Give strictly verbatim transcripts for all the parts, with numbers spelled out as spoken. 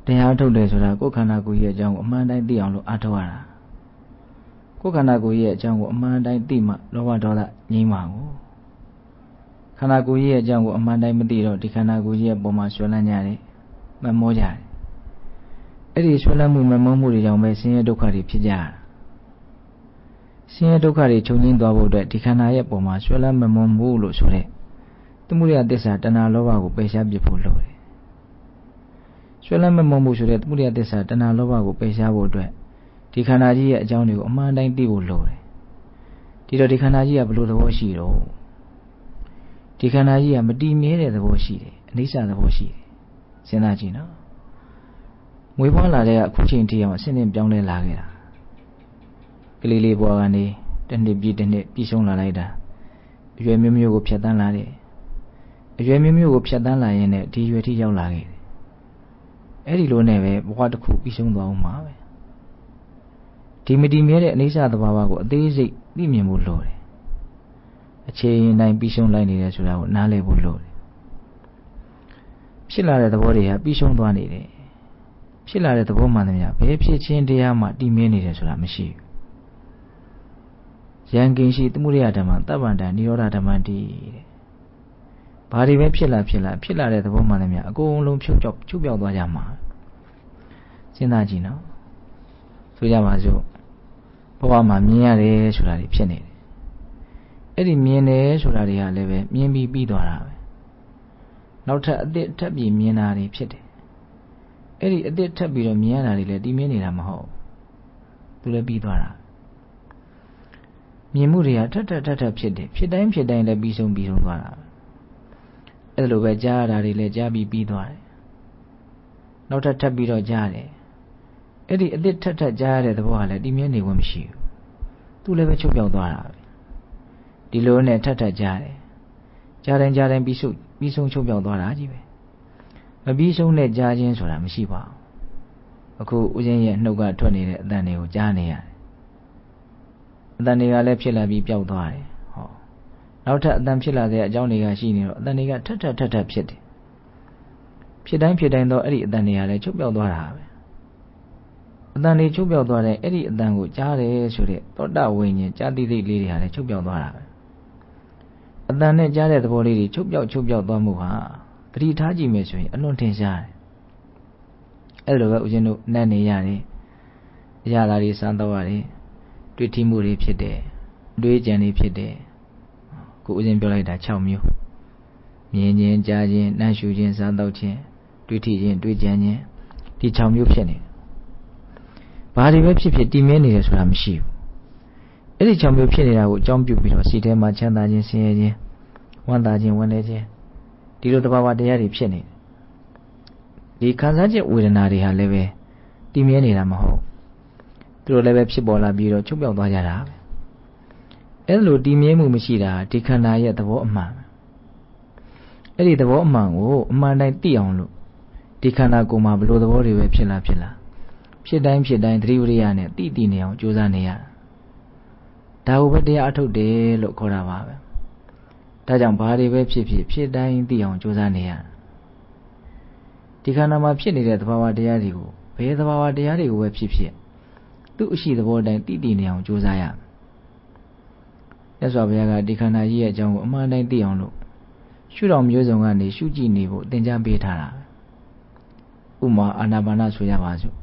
တရားထုတ်တယ်ဆိုတာကိုယ်ခန္ဓာကိုယ်ရဲ့အကြောင်းကိုအမှန်တိုင်းသိအောင်လို့အားထုတ်ရတာကိုယ်ခန္ဓာကိုယ်ရဲ့အကြောင်းကိုအမှန်တိုင်းသိမှလောဘဒေါသငြိမ်းမှာကိုခန္ဓာကိုယ်ရဲ့အကြောင်းကိုအမှန်တိုင်းမသိတော့ဒီခန္ဓာကိုယ်ရဲ့ပုံမှာဆွဲလန်းကြတယ်မမောကြတယ်အဲ့ဒီဆွဲလန်းမှုမမောမှုတွေကြောင့်ပဲဆင်းရဲဒုက္ခတွေဖြစ်ကြတာဆင်းရဲဒုက္ခတွေချုပ်ငြိမ်းသွားဖို့အတွက်ဒီခန္ဓာရဲ့ပုံမှာဆွဲလန်းမမောမှုလို့ဆိုတဲ့သမုဒယသစ္စာတဏှာလောဘကိုပယ်ရှားပြဖို့လိုတယ်ဆွဲလန်းမမောမှုဆိုတဲ့သမုဒယသစ္စာတဏှာလောဘကိုပယ်ရှားဖို့အတွက်ဒီခန္ဓာကြီးရဲ့အကြောင်းတွေကိုအမှန်တိုင်းသိဖို့လိုတယ်ဒီတော့ဒီခန္ဓာကြီးကဘယ်လိုသဘောရှိတော့ဒီခန္ဓာကြီးကမတည်မြဲတဲ့သဘောရှိတယ်အနိစ္စသဘောရှိတယ်စဉ်းစားကြည့်နော်မွေးဖွားလာတဲ့အခုချိန်ထိအောင်အစဉ်နဲ့ပြောင်းလဲလာခဲ့တာကလေးလေးဘဝကနေတစ်နှစ်ပြီးတစ်နှစ်ပြီးဆုံးလာလိုက်တာအရွယ်မျိုးမျိုးကိုဖြတ်တန်းလာတယ်အရွယ်မျိုးမျိုးကိုဖြတ်တန်းလာရင်လည်းဒီရွယ်ထိရောက်လာခဲ့တယ်အဲ့ဒီလိုနဲ့ပဲဘဝတစ်ခုပြီးဆုံးသွားအောင်မှာပဲဒီမတည်မြဲတဲ့အနိစ္စသဘာဝကိုအသေးစိတ်သိမြင်ဖို့လိုတယ်အခြေအနေတိုင်းပြီးဆုံးလိုက်နေတယ်ဆိုတာကိုနားလည်ဖို့လိုတယ်ဖြစ်လာတဲ့သဘောတွေဟာပြီးဆုံးသွားနေတယ်ဖြစ်လာတဲ့သဘောမှန်သမျှဘယ်ဖြစ်ချင်းတရားမှတည်မြဲနေတယ်ဆိုတာမရှိဘူးယံကိဉ္စီသမုဒယဓမ္မတပ္ပန္တနိရောဓဓမ္မတိတဲ့ဘာတွေပဲဖြစ်လာဖြစ်လာဖြစ်လာတဲ့သဘောမှန်သမျှအကုန်လုံးဖြုတ်ကြောက်ချုပ်ပြောက်သွားကြမှာစဉ်းစားကြည့်နော်ဆိုကြပါစို့ဘဝမှာမြင်ရတယ်ဆိုတာတွေဖြစ်နေတယ်အဲ့ဒီမြင်တယ်ဆိုတာတွေကလည်းပဲမြင်ပြီးပြီးသွားတာပဲနောက်ထပ်အသစ်ထပ်ပြီးမြင်တာတွေဖြစ်တယ်အဲ့ဒီအသစ်ထပ်ပြီးတော့မြင်ရတာတွေလည်းတည်မြဲနေတာမဟုတ်ဘူးသူလည်းပြီးသွားတာမြင်မှုတွေကထပ်ထပ်ထပ်ထပ်ဖြစ်တယ်ဖြစ်တိုင်းဖြစ်တိုင်းလည်းပြီးဆုံးပြီးဆုံးသွားတာအဲ့လိုပဲကြားရတာတွေလည်းကြားပြီးပြီးသွားတယ်နောက်ထပ်ထပ်ပြီးတော့ကြားတယ်အဲ့ဒီအသစ်ထပ်ထပ်ကြားရတဲ့သဘောကလည်းတည်မြဲနေဝင်မရှိဘူးသူလည်းပဲချုပ်ပြောက်သွားတာပဲဒီလိုနဲ့ထပ်ထပ်ကြားတယ်ကြားတိုင်းကြားတိုင်းပြီးဆုံးပြီးဆုံးချုပ်ပြောက်သွားတာကြီးပဲမပြီးဆုံးတဲ့ကြားခြင်းဆိုတာမရှိပါဘူးအခုဦးဇင်းရဲ့နှုတ်ကထွက်နေတဲ့အတန်တွေကိုကြားနေရတယ်အတန်တွေကလည်းဖြစ်လာပြီးပျောက်သွားတယ်ဟောနောက်ထပ်အတန်ဖြစ်လာတဲ့အကြောင်းတွေကရှိနေတော့အတန်တွေကထပ်ထပ်ထပ်ထပ်ဖြစ်တယ်ဖြစ်တိုင်းဖြစ်တိုင်းတော့အဲ့ဒီအတန်တွေကလည်းချုပ်ပြောက်သွားတာပဲအတန်တွေချုပ်ပြောက်သွားတဲ့အဲ့ဒီအတန်ကိုကြားတယ်ဆိုတဲ့သောတဝိညာဉ်ကြားသိသိလေးတွေဟာလည်းချုပ်ပြောက်သွားတာပဲအတန်နဲ့ကြားတဲ့သဘောလေးတွေချုပ်ပြောက်ချုပ်ပြောက်သွားမှုဟာသတိထားကြည့်မယ်ဆိုရင်အလွန်ထင်ရှားတယ်အဲ့လိုပဲဦးဇင်းတို့နတ်နေရတယ်အရာတွေစမ်းတော့ရတယ်တွေ့ထိမှုတွေဖြစ်တယ်တွေးကြံတွေဖြစ်တယ်ကိုဦးဇင်းပြောလိုက်တာ၆မျိုးမြင်ခြင်းကြားခြင်းနှမ်းရှူခြင်းစားတော့ခြင်းတွေ့ထိခြင်းတွေးကြံခြင်းဒီ၆မျိုးဖြစ်နေတယ်ဘာတွေပဲဖြစ်ဖြစ်တည်မြဲနေတယ်ဆိုတာမရှိဘူးအဲ့ဒီ၆မျိုးဖြစ်နေတာကိုအကြောင်းပြုပြီးတော့စိတ်ထဲမှာချမ်းသာခြင်းဆင်းရဲခြင်းဝမ်းသာခြင်းဝမ်းနည်းခြင်းဒီလိုတဘာဝတရားတွေဖြစ်နေတယ်ဒီခံစားချက်ဝေဒနာတွေဟာလည်းပဲတည်မြဲနေတာမဟုတ်သူတို့လည်းပဲဖြစ်ပေါ်လာပြီးတော့ချုပ်ပြောက်သွားကြတာပဲအဲ့လိုတည်မြဲမှုမရှိတာဒီခန္ဓာရဲ့သဘောအမှန်အဲ့ဒီသဘောအမှန်ကိုအမှန်တိုင်းသိအောင်လို့ဒီခန္ဓာကိုယ်မှာဘလို့သဘောတွေပဲဖြစ်လာဖြစ်လာဖြစ်တိုင်းဖြစ်တိုင်းသတိဝိရိယနဲ့သိသိနေအောင်ကြိုးစားနေရတာဒါကိုပဲတရားအထုတ်တယ်လို့ခေါ်တာပါပဲဒါကြောင့်ဘာတွေပဲဖြစ်ဖြစ်ဖြစ်တိုင်းသိအောင်ကြိုးစားနေရဒီခန္ဓာမှာဖြစ်နေတဲ့သဘာဝတရားတွေကိုဘယ်သဘာဝတရားတွေကိုပဲဖြစ်ဖြစ်သူ့အရှိသဘောတိုင်းသိသိနေအောင်ကြိုးစားရမြတ်စွာဘုရားကဒီခန္ဓာကြီးရဲ့အကြောင်းကိုအမှန်တိုင်းသိအောင်လို့ရှုတော်မျိုးစုံကနေရှုကြည့်နေဖို့သင်ကြားပေးထားတာဥမာအာနာပါနဆိုရပါစို့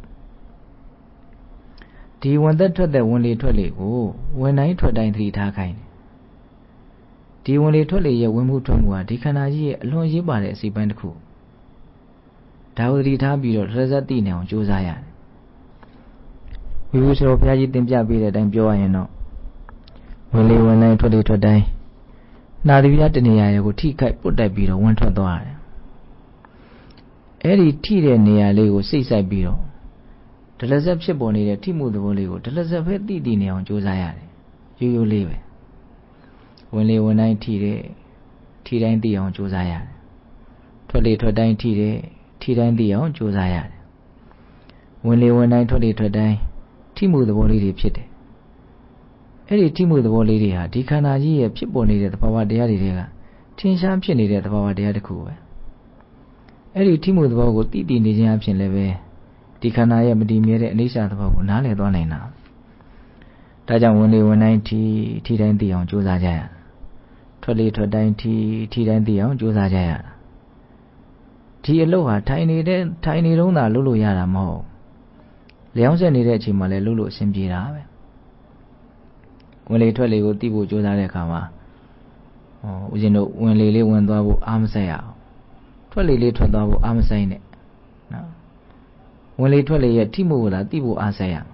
ဒီဝင်သက်ထွက်တဲ့ဝင်လေထွက်လေကိုဝင်တိုင်းထွက်တိုင်းသတိထားခိုင်းတယ်ဒီဝင်လေထွက်လေရဲ့ဝင်မှုထွက်မှုဟာဒီခန္ဓာကြီးရဲ့အလွန်ရေးပါတဲ့အစိပ်ပိုင်းတစ်ခုဒါဝတိထားပြီးတော့ရဇတ်သိနေအောင်ကြိုးစားရတယ်ဝိဝုဆိုဘုရားကြီးသင်ပြပေးတဲ့အတိုင်းပြောရရင်တော့ဝင်လေဝင်တိုင်းထွက်လေထွက်တိုင်းနာရီပြတနေရာကိုထိခိုက်ပုတ်တက်ပြီးတော့ဝင်ထွက်သွားတယ်အဲ့ဒီထိတဲ့နေရာလေးကိုစိတ်ဆိုင်ပြီးတော့ဒလဇက်ဖြစ်ပေါ်နေတဲ့ထိမှုသဘောလေးကိုဒလဇက်ပဲသိသိနေအောင်ကြိုးစားရတယ်ရိုးရိုးလေးပဲဝင်လေဝင်တိုင်းထိတဲ့ထိတိုင်းသိအောင်ကြိုးစားရတယ်ထွက်လေထွက်တိုင်းထိတဲ့ထိတိုင်းသိအောင်ကြိုးစားရတယ်ဝင်လေဝင်တိုင်းထွက်လေထွက်တိုင်းထိမှုသဘောလေးတွေဖြစ်တယ်အဲ့ဒီထိမှုသဘောလေးတွေဟာဒီခန္ဓာကြီးရဲ့ဖြစ်ပေါ်နေတဲ့သဘာဝတရားတွေကထင်ရှားဖြစ်နေတဲ့သဘာဝတရားတစ်ခုပဲအဲ့ဒီထိမှုသဘောကိုသိသိနေခြင်းအဖြစ်လည်းပဲဒီခန္ဓာရဲ့မတည်မြဲတဲ့အနိစ္စသဘောကိုနားလည်သွားနိုင်တာဒါကြောင့်ဝင်လေဝင်တိုင်းထီထီတိုင်းသိအောင်ကြိုးစားကြရထွက်လေထွက်တိုင်းထီထီတိုင်းသိအောင်ကြိုးစားကြရဒီအလုပ်ဟာထိုင်နေတဲ့ထိုင်နေတုန်းသာလုပ်လို့ရတာမဟုတ်လျောင်းဆက်နေတဲ့အချိန်မှာလည်းလုပ်လို့အဆင်ပြေတာပဲဝင်လေထွက်လေကိုသိဖို့ကြိုးစားတဲ့အခါမှာဟောဦးဇင်းတို့ဝင်လေလေးဝင်သွားဖို့အားမဆိုင်ရအောင်ထွက်လေလေးထွက်သွားဖို့အားမဆိုင်နဲ့နော်ဝင်လေထွက်လေရဲ့ထိမှုကိုသာသိဖို့အားဆိုင်ရ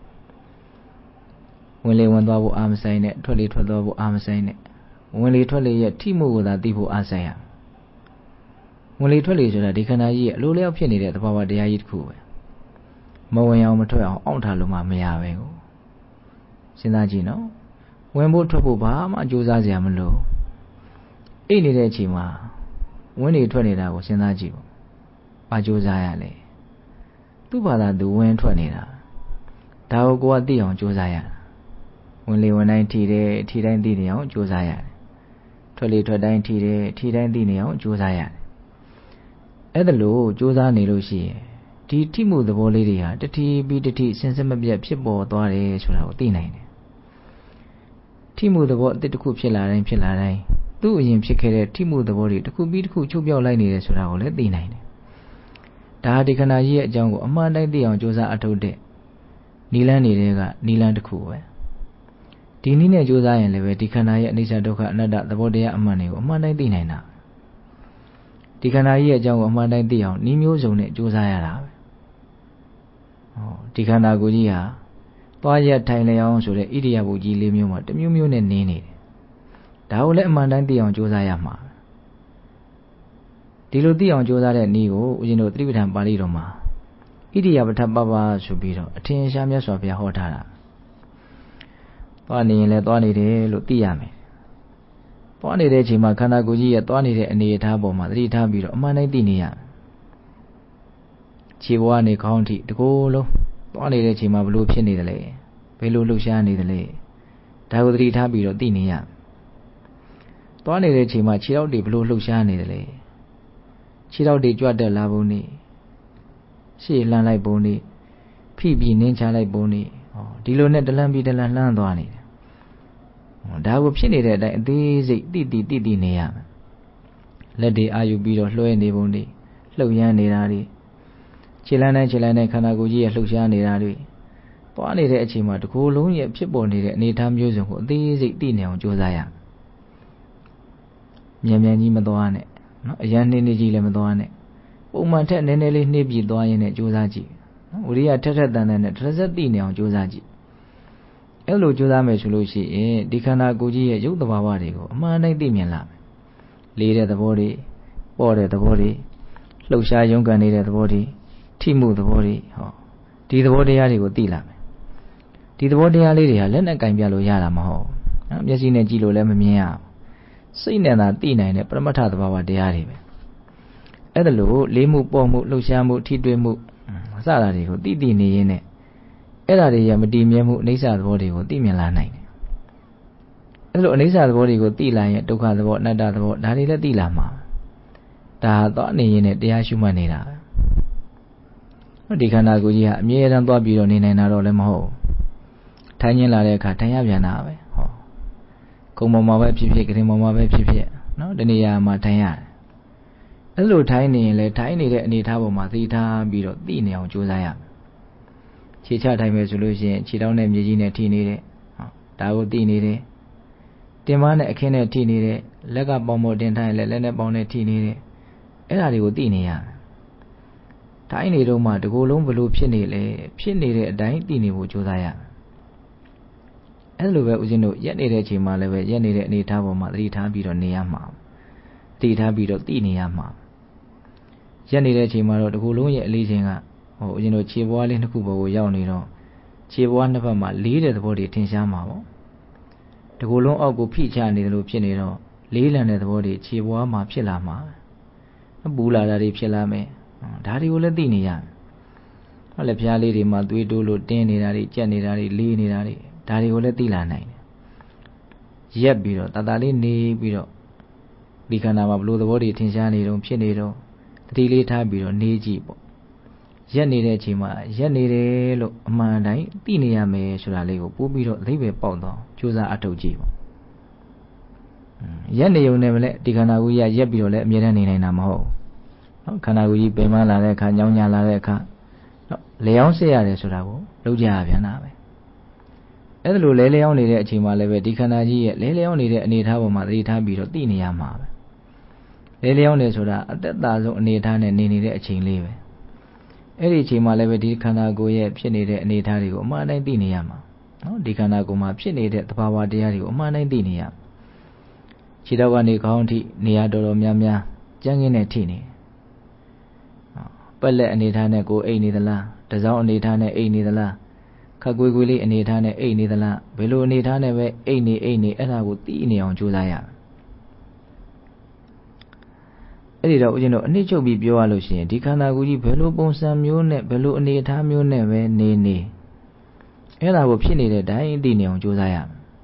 ဝင်လေဝင်သွားဖို့အားမဆိုင်နဲ့ထွက်လေထွက်သွားဖို့အားမဆိုင်နဲ့ဝင်လေထွက်လေရဲ့ထိမှုကိုသာသိဖို့အားဆိုင်ရဝင်လေထွက်လေဆိုတာဒီခန္ဓာကြီးရဲ့အလိုလျောက်ဖြစ်နေတဲ့သဘာဝတရားကြီးတစ်ခုပဲမဝင်အောင်မထွက်အောင်အောင့်ထားလို့မှမရပဲကိုစဉ်းစားကြည့်နော်ဝင်ဖို့ထွက်ဖို့ဘာမှကြိုးစားစရာမလိုအိတ်နေတဲ့အချိန်မှာဝင်နေထွက်နေတာကိုစဉ်းစားကြည့်ပေါ့ဘာကြိုးစားရလဲသူ့ဘာသာသူဝင်ထွက်နေတာဒါကိုကိုကသိအောင်ကြိုးစားရဝင်လေဝင်တိုင်းထီတယ်ထီတိုင်းသိနေအောင်ကြိုးစားရတယ်ထွက်လေထွက်တိုင်းထီတယ်ထီတိုင်းသိနေအောင်ကြိုးစားရတယ်အဲ့ဒါလို့ကြိုးစားနေလို့ရှိရင်ဒီထိမှုသဘောလေးတွေဟာတတိပြီးတတိစဉ်ဆက်မပြတ်ဖြစ်ပေါ်သွားတယ်ဆိုတာကိုသိနိုင်တယ်ထိမှုသဘောအတစ်တစ်ခုဖြစ်လာတိုင်းဖြစ်လာတိုင်းသူ့အရင်ဖြစ်ခဲ့တဲ့ထိမှုသဘောတွေတစ်ခုပြီးတစ်ခုချုပ်ပြောက်လိုက်နေတယ်ဆိုတာကိုလည်းသိနိုင်တယ်ဒါဒီခန္ဓာကြီးရဲ့အကြောင်းကိုအမှန်တိုင်းသိအောင်ကြိုးစားအထုတ်တဲ့နီလန်းတွေကနီလန်းတစ်ခုပဲဒီနည်းနဲ့ကြိုးစားရင်လည်းပဲဒီခန္ဓာရဲ့အနိစ္စဒုက္ခအနတ္တသဘောတရားအမှန်တွေကိုအမှန်တိုင်းသိနိုင်တာဒီခန္ဓာကြီးရဲ့အကြောင်းကိုအမှန်တိုင်းသိအောင်ဤမျိုးစုံနဲ့ကြိုးစားရတာပဲဟောဒီခန္ဓာကိုယ်ကြီးဟာသွားရထိုင်လျောင်းဆိုတဲ့ဣရိယာပုကြီးလေးမျိုးမှာတစ်မျိုးမျိုးနဲ့နေနေတယ်ဒါကိုလည်းအမှန်တိုင်းသိအောင်ကြိုးစားရမှာဒီလိုသိအောင်ကြိုးစားတဲ့နည်းကိုဦးဇင်းတို့သတိပဋ္ဌာန်ပါဠိတော်မှာဣရိယာပဋ္ဌပပဆိုပြီးတော့အထင်ရှားမြတ်စွာဘုရားဟောထားတာသွားနေရင်လည်းသွားနေတယ်လို့သိရမယ်သွားနေတဲ့အချိန်မှာခန္ဓာကိုယ်ကြီးရဲ့သွားနေတဲ့အနေအထားပေါ်မှာသတိထားပြီးတော့အမှန်တိုင်းသိနေရမယ်ခြေဘဝနေခေါင်းထိတကိုယ်လုံးသွားနေတဲ့အချိန်မှာဘလို့ဖြစ်နေတယ်လဲဘယ်လိုလှုပ်ရှားနေတယ်လဲဒါကိုသတိထားပြီးတော့သိနေရသွားနေတဲ့အချိန်မှာခြေထောက်တွေဘလို့လှုပ်ရှားနေတယ်လဲခြေထောက်တွေကြွတက်လာပုံနေရှေ့လှမ်းလိုက်ပုံနေဖိပြီးနင်းချလိုက်ပုံနေဟောဒီလိုနဲ့တလန်းပြီးတလန်းလှမ်းသွားနေတယ်ဒါကိုဖြစ်နေတဲ့အတိုင်းအသေးစိတ်တိတိတိတိနေရမယ်လက်တွေအာယူပြီးတော့လွှဲနေပုံနေလှုပ်ရမ်းနေတာတွေခြေလမ်းတိုင်းခြေလမ်းတိုင်းခန္ဓာကိုယ်ကြီးရဲ့လှုပ်ရှားနေတာတွေသွားနေတဲ့အချိန်မှာတစ်ခုလုံးရဲ့ဖြစ်ပေါ်နေတဲ့အနေအထားမျိုးစုံကိုအသေးစိတ်သိနေအောင်ကြိုးစားရမြန်မြန်ကြီးမသွားနဲ့နော်အရန်နှင်းနေကြီးလည်းမသွားနဲ့ပုံမှန်ထက်နည်းနည်းလေးနှိပ်ပြီးသွားရင်းနဲ့ကြိုးစားကြည့်နော်ဝိရိယထက်ထက်တန်တန်နဲ့တစ်စက်သိနေအောင်ကြိုးစားကြည့်အဲ့လိုကြိုးစားမယ်ဆိုလို့ရှိရင်ဒီခန္ဓာကိုယ်ကြီးရဲ့ရုပ်သဘာဝတွေကိုအမှန်တိုင်းသိမြင်လာမယ်လေးတဲ့သဘောတွေပေါ့တဲ့သဘောတွေလှုပ်ရှားရုန်းကန်နေတဲ့သဘောတွေထိမှုသဘောတွေဟောဒီသဘောတရားတွေကိုသိလာမယ်ဒီသဘောတရားလေးတွေဟာလက်နဲ့ကင်ပြလို့ရတာမဟုတ်နော်မျက်စိနဲ့ကြည့်လို့လည်းမမြင်ရစိတ်နဲ့သာသိနိုင်တဲ့ပရမတ္ထသဘာဝတရားတွေပဲအဲ့ဒါလို့လေးမှုပေါ့မှုလှုပ်ရှားမှုထိတွေ့မှုစတာတွေကိုသိသိနေရင်းနဲ့အဲ့ဒါတွေရမတည်မြဲမှုအနိစ္စသဘောတွေကိုသိမြင်လာနိုင်တယ်အဲ့လိုအနိစ္စသဘောတွေကိုသိလာရင်ဒုက္ခသဘောအနတ္တသဘောဒါတွေလည်းသိလာမှာဒါတော့နေရင်နဲ့တရားရှုမှတ်နေတာပဲဒီခန္ဓာကိုယ်ကြီးဟာအမြဲတမ်းသွားပြီးတော့နေနိုင်တာတော့လည်းမဟုတ်ထိုင်ခြင်းလာတဲ့အခါထိုင်ရပြန်တာပဲဟောကုံပေါ်မှာပဲဖြစ်ဖြစ်ကရင်ပေါ်မှာပဲဖြစ်ဖြစ်နော်တနေရာမှာထိုင်ရတယ်အဲ့လိုထိုင်နေရင်လည်းထိုင်နေတဲ့အနေအထားပေါ်မှာသိထားပြီးတော့သိနေအောင်ကြိုးစားရမယ်ခြေချထိုင်မယ်ဆိုလို့ရှိရင်ခြေထောက်နဲ့မြေကြီးနဲ့ထိနေတဲ့ဟောဒါကိုသိနေတယ်တင်မနဲ့အခင်းနဲ့ထိနေတဲ့လက်ကပေါင်ပေါ်တင်ထားရင်လည်းလက်နဲ့ပေါင်နဲ့ထိနေတဲ့အဲ့ဒါတွေကိုသိနေရမယ်ထိုင်နေတော့မှတကူလုံးဘလို့ဖြစ်နေလဲဖြစ်နေတဲ့အတိုင်းသိနေဖို့ကြိုးစားရမယ်အဲ့လိုပဲဦးဇင်းတို့ရက်နေတဲ့အချိန်မှာလည်းပဲရက်နေတဲ့အနေအထားပေါ်မှာသတိထားပြီးတော့နေရမှာသတိထားပြီးတော့သိနေရမှာရက်နေတဲ့အချိန်မှာတော့တကူလုံးရဲ့အလေးချိန်ကဟိုဦးဇင်းတို့ခြေပွားလေးနှစ်ခုပေါ်ကိုရောက်နေတော့ခြေပွားနှစ်ဖက်မှာလေးတဲ့သဘောတွေထင်ရှားမှာပေါ့တကူလုံးအောက်ကိုဖိချနေတယ်လို့ဖြစ်နေတော့လေးလံတဲ့သဘောတွေခြေပွားမှာဖြစ်လာမှာပူလာတာတွေဖြစ်လာမယ်ဒါတွေကိုလည်းသိနေရမယ်ဟောလေဖျားလေးတွေမှာသွေးတိုးလို့တင်းနေတာတွေကြက်နေတာတွေလေးနေတာတွေဒါတွေကိုလည်းသိလာနိုင်တယ်ရက်ပြီးတော့တတလေးနေပြီးတော့ဒီခန္ဓာမှာဘလို့သဘောတွေထင်ရှားနေတော့ဖြစ်နေတော့တတိလေးထားပြီးတော့နေကြည့်ပေါ့ရက်နေတဲ့အချိန်မှာရက်နေတယ်လို့အမှန်တိုင်းသိနေရမယ်ဆိုတာလေးကိုပို့ပြီးတော့အဓိပ္ပာယ်ပေါက်တော့ကြိုးစားအထောက်ကြည့်ပေါ့ရက်နေုံနဲ့မလဲဒီခန္ဓာကိုယ်ကြီးရက်ပြီးတော့လည်းအမြဲတမ်းနေနိုင်တာမဟုတ်နော်ခန္ဓာကိုယ်ကြီးပင်ပန်းလာတဲ့အခါညောင်းညာလာတဲ့အခါနော်လေအောင်ဆက်ရတယ်ဆိုတာကိုလုပ်ကြရပြန်တာပဲအဲ့ဒါလိုလဲလဲအောင်နေတဲ့အချိန်မှာလည်းပဲဒီခန္ဓာကြီးရဲ့လဲလဲအောင်နေတဲ့အနေအထားပေါ်မှာသတိထားပြီးတော့သိနေရမှာပဲလဲလဲအောင်နေဆိုတာအသက်သာဆုံးအနေအထားနဲ့နေနေတဲ့အချိန်လေးပဲအဲ့ဒီအချိန်မှာလည်းပဲဒီခန္ဓာကိုယ်ရဲ့ဖြစ်နေတဲ့အနေအထားတွေကိုအမှန်တိုင်းသိနေရမှာနော်ဒီခန္ဓာကိုယ်မှာဖြစ်နေတဲ့သဘာဝတရားတွေကိုအမှန်တိုင်းသိနေရခြေထောက်ကနေခေါင်းထိနေရာတော်တော်များများကြမ်းကင်းနဲ့ထိနေပက်လက်အနေထားနဲ့ကိုယ်အိတ်နေသလားတစောင်းအနေထားနဲ့အိတ်နေသလားခက်ကွေးကွေးလေးအနေထားနဲ့အိတ်နေသလားဘယ်လိုအနေထားနဲ့ပဲအိတ်နေအိတ်နေအဲ့ဒါကိုသိနေအောင်ကြိုးစားရအဲ့ဒီတော့ဦးဇင်းတို့အနှစ်ချုပ်ပြီးပြောရလို့ရှိရင်ဒီခန္ဓာကိုယ်ကြီးဘယ်လိုပုံစံမျိုးနဲ့ဘယ်လိုအနေအထားမျိုးနဲ့ပဲနေနေအဲ့ဒါကိုဖြစ်နေတဲ့အတိုင်းသိနေအောင်ကြိုးစားရ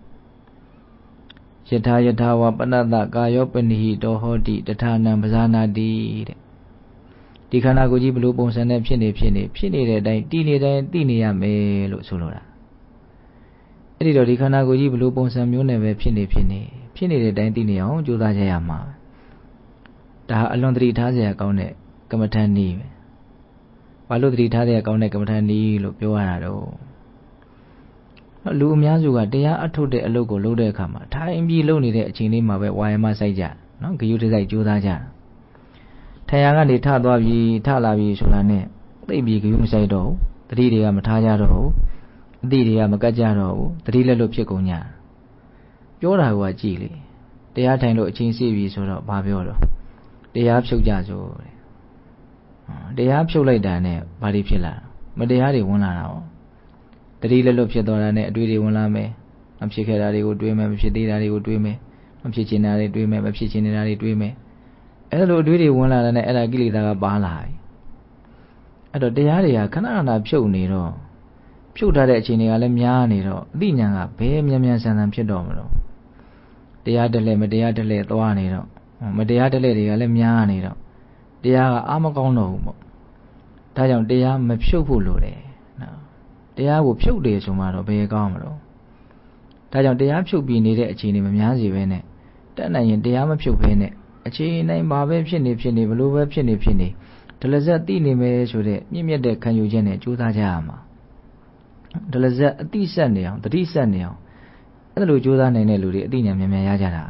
ယထာယထာဝပနတ္တကာယောပနိဟိတောဟောတိတထာနံပဇာနာတိတဲ့ဒီခန္ဓာကိုယ်ကြီးဘယ်လိုပုံစံနဲ့ဖြစ်နေဖြစ်နေဖြစ်နေတဲ့အတိုင်းတည်နေတိုင်းသိနေရမယ်လို့ဆိုလိုတာအဲ့ဒီတော့ဒီခန္ဓာကိုယ်ကြီးဘယ်လိုပုံစံမျိုးနဲ့ပဲဖြစ်နေဖြစ်နေဖြစ်နေတဲ့အတိုင်းသိနေအောင်ကြိုးစားကြရမှာဒါအလွန်သတိထားစရာကောင်းတဲ့ကမ္မထာနည်းပဲဘာလို့သတိထားစရာကောင်းတဲ့ကမ္မထာနည်းလို့ပြောရတာတော့လူအများစုကတရားအထုတ်တဲ့အလုပ်ကိုလုပ်တဲ့အခါမှာထိုင်ပြီးလုပ်နေတဲ့အချိန်လေးမှာပဲဝါယမစိုက်ကြနော်ဂယုတစိုက်ကြိုးစားကြထိုင်ရကနေထသွားပြီးထလာပြီးဆိုတာနဲ့သိပြီးဂယုမစိုက်တော့ဘူးတတိတွေကမထားကြတော့ဘူးအတိတွေကမကတ်ကြတော့ဘူးတတိလက်လို့ဖြစ်ကုန်ကြပြောတာကကြည်လေတရားထိုင်လို့အချိန်စီးပြီဆိုတော့ဘာပြောတော့တရားဖြုတ်ကြဆိုတဲ့တရားဖြုတ်လိုက်တာနဲ့ဘာတွေဖြစ်လာမတရားတွေဝင်လာတာပေါ့တတိလက်လွတ်ဖြစ်သွားတာနဲ့အတွေ့တွေဝင်လာမယ်မဖြစ်ခဲ့တာတွေကိုတွေးမယ်မဖြစ်သေးတာတွေကိုတွေးမယ်မဖြစ်ချင်တာတွေတွေးမယ်မဖြစ်ချင်နေတာတွေတွေးမယ်အဲ့လိုအတွေ့တွေဝင်လာတဲ့နဲ့အဲ့ဒါကိလေသာကပါလာပြီအဲ့တော့တရားတွေကခဏခဏဖြုတ်နေတော့ဖြုတ်ထားတဲ့အချိန်တွေကလည်းများနေတော့အသိဉာဏ်ကဘယ်မြန်မြန်ဆန်ဆန်ဖြစ်တော့မလို့တရားတလဲမတရားတလဲသွားနေတော့မတရားတလဲတွေကလည်းများနေတော့တရားကအာမကောင်းတော့ဘူးပေါ့ဒါကြောင့်တရားမဖြုတ်ဖို့လိုတယ်နော်တရားကိုဖြုတ်တယ်ဆိုမှတော့ဘယ်ကောင်းမလို့ဒါကြောင့်တရားဖြုတ်ပြီးနေတဲ့အချိန်တွေမများစီပဲနဲ့တက်နိုင်ရင်တရားမဖြုတ်ဘဲနဲ့အချိန်တိုင်းဘာပဲဖြစ်နေဖြစ်နေဘလို့ပဲဖြစ်နေဖြစ်နေဒလဇက်သိနေမယ်ဆိုတဲ့မြင့်မြတ်တဲ့ခံယူချက်နဲ့ကြိုးစားကြရမှာဒလဇက်အတိဆက်နေအောင်တတိဆက်နေအောင်အဲ့လိုကြိုးစားနိုင်တဲ့လူတွေအသိဉာဏ်မြန်မြန်ရကြတာ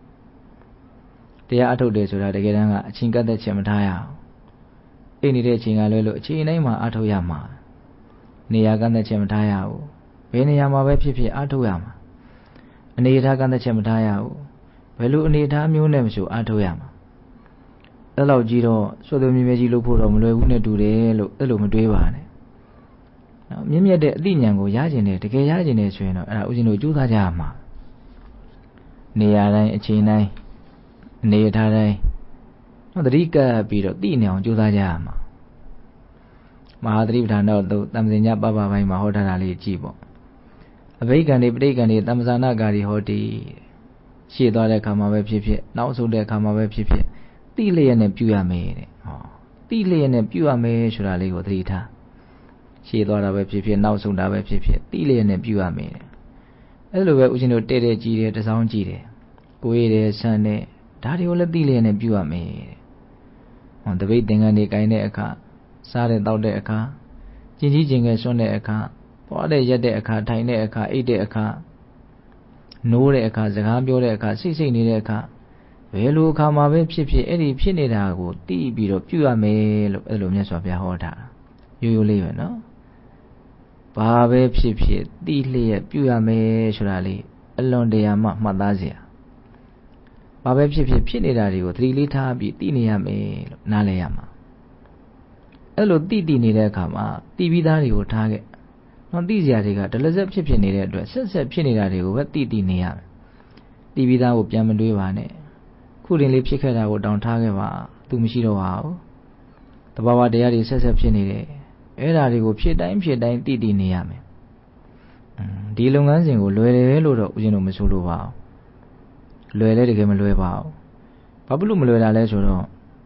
တရားအထုတ်တယ်ဆိုတာတကယ်တမ်းကအချိန်ကတ်သက်ချက်မထားရအောင်အိတ်နေတဲ့အချိန်ကလွဲလို့အချိန်တိုင်းမှာအထုတ်ရမှာနေရာကတ်သက်ချက်မထားရဘူးဘယ်နေရာမှာပဲဖြစ်ဖြစ်အထုတ်ရမှာအနေအထားကတ်သက်ချက်မထားရဘူးဘယ်လိုအနေအထားမျိုးနဲ့မဆိုအထုတ်ရမှာအဲ့လောက်ကြီးတော့စွတ်သွေးမြဲမြဲကြီးလုပ်ဖို့တော့မလွယ်ဘူးနဲ့တူတယ်လို့အဲ့လိုမတွေးပါနဲ့နော်မြင့်မြတ်တဲ့အသိဉာဏ်ကိုရကျင်တယ်တကယ်ရကျင်တယ်ဆိုရင်တော့အဲ့ဒါဥစဉ်တို့ကြိုးစားကြရမှာနေရာတိုင်းအချိန်တိုင်းအနေအထားတိုင်းနော်တတိကပ်ပြီးတော့သိနေအောင်ကြိုးစားကြရမှာမဟာသတိပဋ္ဌာန်တော့သူတမ္ပဇင်ညပပပိုင်းမှာဟောထားတာလေးကြည့်ပေါ့အဘိက္ခံတွေပဋိက္ခံတွေတမ္ပဇာနာကာရီဟောတိရှေ့သွားတဲ့အခါမှာပဲဖြစ်ဖြစ်နောက်ဆုတ်တဲ့အခါမှာပဲဖြစ်ဖြစ်တိလျက်နဲ့ပြုရမယ်တဲ့ဟောတိလျက်နဲ့ပြုရမယ်ဆိုတာလေးကိုသတိထားရှေ့သွားတာပဲဖြစ်ဖြစ်နောက်ဆုတ်တာပဲဖြစ်ဖြစ်တိလျက်နဲ့ပြုရမယ်တဲ့အဲ့လိုပဲဦးဇင်းတို့တဲ့တဲ့ကြည်တယ်တစောင်းကြည်တယ်ကိုယ်ရည်ဆန်းတဲ့ဒါတွေကိုလည်းတိလျက်နဲ့ပြုရမယ်တဲ့ဟောတပိတ်သင်္ကန်းတွေကိုင်းတဲ့အခါစားတဲ့တောက်တဲ့အခါကျင်ကြီးကျင်ငယ်ဆွန့်တဲ့အခါသွားတဲ့ရက်တဲ့အခါထိုင်တဲ့အခါအိတ်တဲ့အခါနိုးတဲ့အခါစကားပြောတဲ့အခါစိတ်စိတ်နေတဲ့အခါဘယ်လိုအခါမှာပဲဖြစ်ဖြစ်အဲ့ဒီဖြစ်နေတာကိုသိပြီးတော့ပြုရမယ်လို့အဲ့လိုမြတ်စွာဘုရားဟောတာရိုးရိုးလေးပဲနော်ဘာပဲဖြစ်ဖြစ်သိလျက်ပြုရမယ်ဆိုတာလေးအလွန်တရာမှမှတ်သားစရာဘာပဲဖြစ်ဖြစ်ဖြစ်နေတာတွေကိုသတိလေးထားပြီးသိနေရမယ်လို့နားလည်ရမှာအဲ့လိုသိသိနေတဲ့အခါမှာသိပြီးသားတွေကိုထားခဲ့နော်သိစရာတွေကဒလဇက်ဖြစ်ဖြစ်နေတဲ့အတွက်ဆက်ဆက်ဖြစ်နေတာတွေကိုပဲသိသိနေရမယ်သိပြီးသားကိုပြန်မတွေးပါနဲ့ခုတင်လေးဖြစ်ခဲ့တာကိုတောင်ထားခဲ့ပါသူမရှိတော့ပါဘူးတဘာဝတရားတွေဆက်ဆက်ဖြစ်နေတယ်အဲ့ဒါတွေကိုဖြစ်တိုင်းဖြစ်တိုင်းသိသိနေရမယ်ဒီလုပ်ငန်းစဉ်ကိုလွယ်တယ်လို့တော့ဦးဇင်းတို့မဆိုလိုပါဘူးလွယ်လဲတကယ်မလွယ်ပါဘူးဘာဖြစ်လို့မလွယ်တာလဲဆိုတော့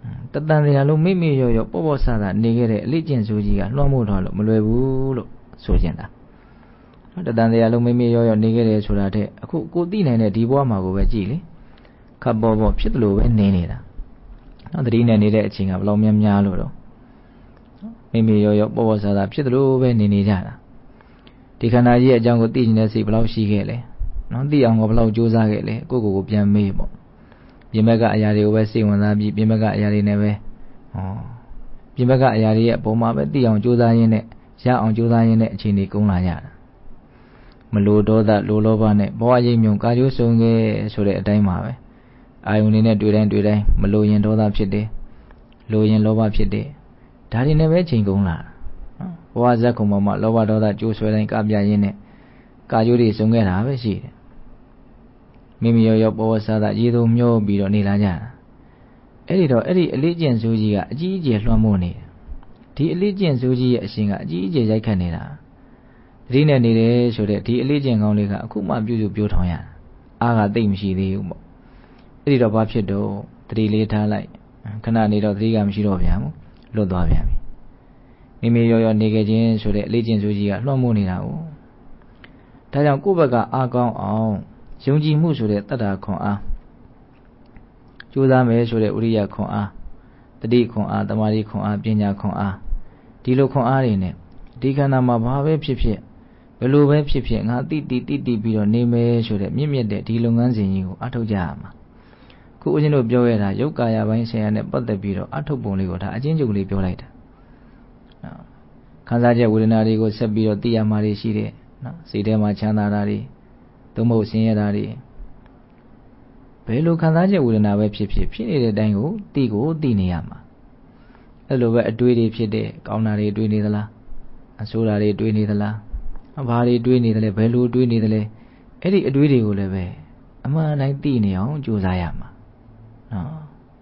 တတန်တရားလုံးမိမိရောရောပေါ့ပေါ့ဆဆနေခဲ့တဲ့အလေးကျင့်စိုးကြီးကလွှမ်းမိုးထားလို့မလွယ်ဘူးလို့ဆိုကျင်တာတတန်တရားလုံးမိမိရောရောနေခဲ့တယ်ဆိုတာတဲ့အခုကိုသိနိုင်တဲ့ဒီဘဝမှာကိုပဲကြည်လေခပ်ပေါ်ပေါ်ဖြစ်တယ်လို့ပဲနေနေတာနော်တတိနဲ့နေတဲ့အချိန်ကဘယ်လောက်များများလို့တော့မိမိရောရောပေါ့ပေါ့ဆဆဖြစ်တယ်လို့ပဲနေနေကြတာဒီခန္ဓာကြီးရဲ့အကြောင်းကိုသိနေတဲ့စိတ်ဘယ်လောက်ရှိခဲ့လဲနော်သိအောင်ကိုဘယ်လောက်ကြိုးစားခဲ့လဲကိုယ့်ကိုယ်ကိုပြန်မေးပေါ့ပြင်ဘက်ကအရာတွေကိုပဲစိတ်ဝင်စားပြီးပြင်ဘက်ကအရာတွေနဲ့ပဲဟောပြင်ဘက်ကအရာတွေရဲ့အပေါ်မှာပဲသိအောင်ကြိုးစားရင်းနဲ့ရအောင်ကြိုးစားရင်းနဲ့အချိန်တွေကုန်လာကြတာမလိုဒေါသလိုလောဘနဲ့ဘဝရိပ်မြုံကာကျိုးဆုံးခဲ့ဆိုတဲ့အတိုင်းပါပဲအာယုန်တွေနဲ့တွေ့တိုင်းတွေ့တိုင်းမလိုရင်ဒေါသဖြစ်တယ်လိုရင်လောဘဖြစ်တယ်ဒါတွေနဲ့ပဲချိန်ကုန်လာဘဝဇက်ခုံပေါ်မှာလောဘဒေါသကြိုးဆွဲတိုင်းကပြရင်းနဲ့ကာကျိုးတွေဆုံးခဲ့တာပဲရှိတယ်မိမိရောရောပေါ်ပေါ်ဆဆရေသုံးမျောပြီးတော့နေလာကြတာအဲ့ဒီတော့အဲ့ဒီအလေးကျင့်စိုးကြီးကအကြီးအကျယ်လွှမ်းမိုးနေတယ်ဒီအလေးကျင့်စိုးကြီးရဲ့အရှင်ကအကြီးအကျယ်ရိုက်ခတ်နေတာတတိနဲ့နေတယ်ဆိုတဲ့ဒီအလေးကျင့်ကောင်းလေးကအခုမှပြုစုပြောထောင်ရတာအားကသိမ့်မရှိသေးဘူးပေါ့အဲ့ဒီတော့ဘာဖြစ်တော့တတိလေးထားလိုက်ခဏနေတော့တတိကမရှိတော့ပြန်ဘူးလွတ်သွားပြန်ပြီမိမိရောရောနေခဲ့ခြင်းဆိုတဲ့အလေးကျင့်စိုးကြီးကလွှမ်းမိုးနေတာကိုဒါကြောင့်ကိုယ့်ဘက်ကအားကောင်းအောင်ယုံကြည်မှုဆိုတဲ့တတ္တာခွန်အားကြိုးစားမယ်ဆိုတဲ့ဥရိယခွန်အားတတိခွန်အားတမာတိခွန်အားပညာခွန်အားဒီလိုခွန်အားတွေနဲ့ဒီခန္ဓာမှာဘာပဲဖြစ်ဖြစ်ဘယ်လိုပဲဖြစ်ဖြစ်ငါတိတိတိတိပြီးတော့နေမယ်ဆိုတဲ့မြင့်မြတ်တဲ့ဒီလုပ်ငန်းစဉ်ကြီးကိုအထောက်ကြရမှာခုဦးဇင်းတို့ပြောရတာယုတ်ကာယပိုင်းဆရာနဲ့ပတ်သက်ပြီးတော့အထောက်ပုံလေးကိုဒါအချင်းချုပ်လေးပြောလိုက်တာခံစားချက်ဝေဒနာတွေကိုဆက်ပြီးတော့သိရမှာတွေရှိတယ်နော်စိတ်ထဲမှာချမ်းသာတာတွေသို့မဟုတ်ဆင်းရဲတာတွေဘယ်လိုခံစားချက်ဝေဒနာပဲဖြစ်ဖြစ်ဖြစ်နေတဲ့အတိုင်းကိုသိကိုသိနေရမှာအဲ့လိုပဲအတွေးတွေဖြစ်တဲ့ကောင်းတာတွေတွေးနေသလားအဆိုးတာတွေတွေးနေသလားဘာတွေတွေးနေသလဲဘယ်လိုတွေးနေသလဲအဲ့ဒီအတွေးတွေကိုလည်းပဲအမှန်တိုင်းသိနေအောင်ကြိုးစားရမှာနော်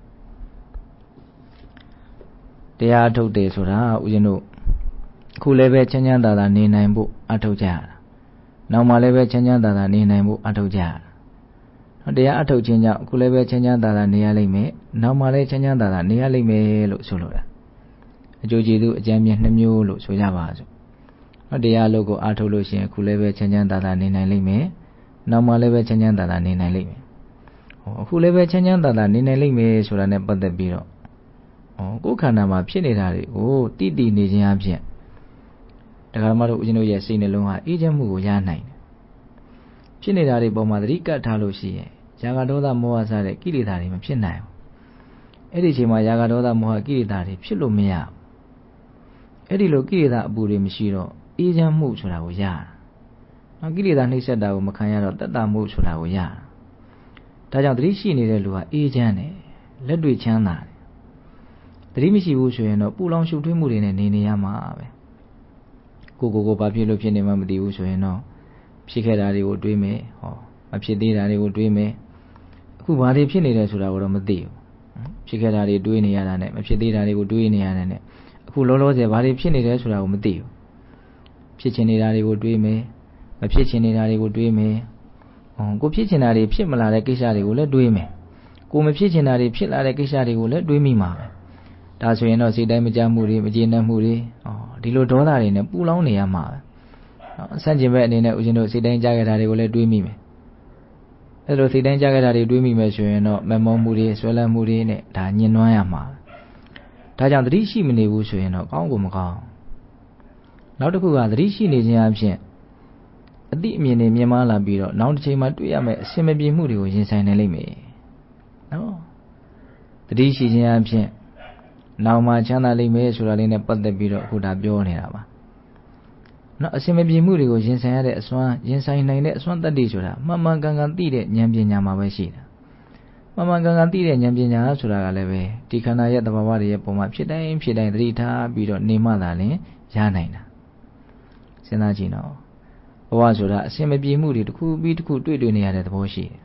တရားထုတ်တယ်ဆိုတာဦးဇင်းတို့အခုလည်းပဲချမ်းချမ်းသာသာနေနိုင်ဖို့အထောက်ကြရတာနောက်မှလည်းပဲချမ်းချမ်းသာသာနေနိုင်ဖို့အထောက်ကြရတာတရားအထုတ်ခြင်းကြောင့်အခုလည်းပဲချမ်းချမ်းသာသာနေရလိမ့်မယ်နောက်မှလည်းချမ်းချမ်းသာသာနေရလိမ့်မယ်လို့ဆိုလိုတာအကျိုးကျေးဇူးအကျမ်းမြတ်နှမျိုးလို့ဆိုကြပါစို့တရားလို့ကိုအထုတ်လို့ရှိရင်အခုလည်းပဲချမ်းချမ်းသာသာနေနိုင်လိမ့်မယ်နောက်မှလည်းပဲချမ်းချမ်းသာသာနေနိုင်လိမ့်မယ်အခုလည်းပဲချမ်းချမ်းသာသာနေနိုင်လိမ့်မယ်ဆိုတာနဲ့ပတ်သက်ပြီးတော့ကိုယ်ခန္ဓာမှာဖြစ်နေတာတွေကိုတိတိနေခြင်းအပြင်တရားဓမ္မတို့ဦးဇင်းတို့ရဲ့စိတ်နှလုံးဟာအေးချမ်းမှုကိုရနိုင်တယ်ဖြစ်နေတာတွေပေါ်မှာသတိကပ်ထားလို့ရှိရင်ຢာကဒေါသမောဟစတဲ့ကိလေသာတွေမဖြစ်နိုင်ဘူးအဲ့ဒီအချိန်မှာຢာကဒေါသမောဟကိလေသာတွေဖြစ်လို့မရဘူးအဲ့ဒီလိုကိလေသာအပူတွေမရှိတော့အေးချမ်းမှုဆိုတာကိုရတာနောက်ကိလေသာနှိပ်စက်တာကိုမခံရတော့တတ္တမှုဆိုတာကိုရတာဒါကြောင့်သတိရှိနေတဲ့လူဟာအေးချမ်းတယ်လက်တွေ့ချမ်းသာတယ်သတိမရှိဘူးဆိုရင်တော့ပူလောင်ရှုပ်ထွေးမှုတွေနဲ့နေနေရမှာပဲကိုကိုကိုဘာဖြစ်လို့ဖြစ်နေမှမသိဘူးဆိုရင်တော့ဖြစ်ခဲ့တာတွေကိုတွေးမယ်ဟောမဖြစ်သေးတာတွေကိုတွေးမယ်အခုဘာတွေဖြစ်နေတယ်ဆိုတာကိုတော့မသိဘူးဖြစ်ခဲ့တာတွေတွေးနေရတာနဲ့မဖြစ်သေးတာတွေကိုတွေးနေရတဲ့နဲ့အခုလောလောဆယ်ဘာတွေဖြစ်နေတယ်ဆိုတာကိုမသိဘူးဖြစ်ချင်နေတာတွေကိုတွေးမယ်မဖြစ်ချင်နေတာတွေကိုတွေးမယ်ဟောကိုဖြစ်ချင်တာတွေဖြစ်မလာတဲ့ကိစ္စတွေကိုလည်းတွေးမယ်ကိုမဖြစ်ချင်တာတွေဖြစ်လာတဲ့ကိစ္စတွေကိုလည်းတွေးမိမှာပဲဒါဆိုရင်တော့စိတ်တိုင်းမကြမှုတွေမကျေနပ်မှုတွေဟောဒီလိုဒေါသတွေနဲ့ပူလောင်နေရမှာပဲဆန့်ကျင်ဘက်အနေနဲ့ဦးဇင်းတို့စိတ်တိုင်းကြားခဲ့တာတွေကိုလည်းတွေးမိမယ်အဲ့လိုစိတ်တိုင်းကြားခဲ့တာတွေတွေးမိမယ်ဆိုရင်တော့မမောမှုတွေဆွဲလန်းမှုတွေနဲ့ဒါညှဉ်းနှွမ်းရမှာဒါကြောင့်သတိရှိမနေဘူးဆိုရင်တော့ကောင်းကိုမကောင်းနောက်တစ်ခုကသတိရှိနေခြင်းအပြင်အတိအမြင်တွေမြင်မာလာပြီးတော့နောက်တစ်ချိန်မှာတွေ့ရမယ့်အစင်မပြေမှုတွေကိုရင်ဆိုင်နိုင်လိမ့်မယ်နော်သတိရှိခြင်းအပြင်နောက်မှချမ်းသာလိမ့်မယ်ဆိုတာလေးနဲ့ပတ်သက်ပြီးတော့အခုဒါပြောနေတာပါနော်အစင်မပြေမှုတွေကိုရင်ဆိုင်ရတဲ့အစွမ်းရင်ဆိုင်နိုင်တဲ့အစွမ်းတတ္တိဆိုတာမှန်မှန်ကန်ကန်သိတဲ့ဉာဏ်ပညာမှာပဲရှိတာမှန်မှန်ကန်ကန်သိတဲ့ဉာဏ်ပညာဆိုတာကလည်းပဲဒီခန္ဓာရဲ့သဘာဝတွေရဲ့ပုံမှာဖြစ်တိုင်းဖြစ်တိုင်းသတိထားပြီးတော့နေမှသာလျှင်ရနိုင်တာစဉ်းစားကြည့်နော်ဘဝဆိုတာအစင်မပြေမှုတွေတစ်ခုပြီးတစ်ခုတွေ့တွေ့နေရတဲ့သဘောရှိတယ်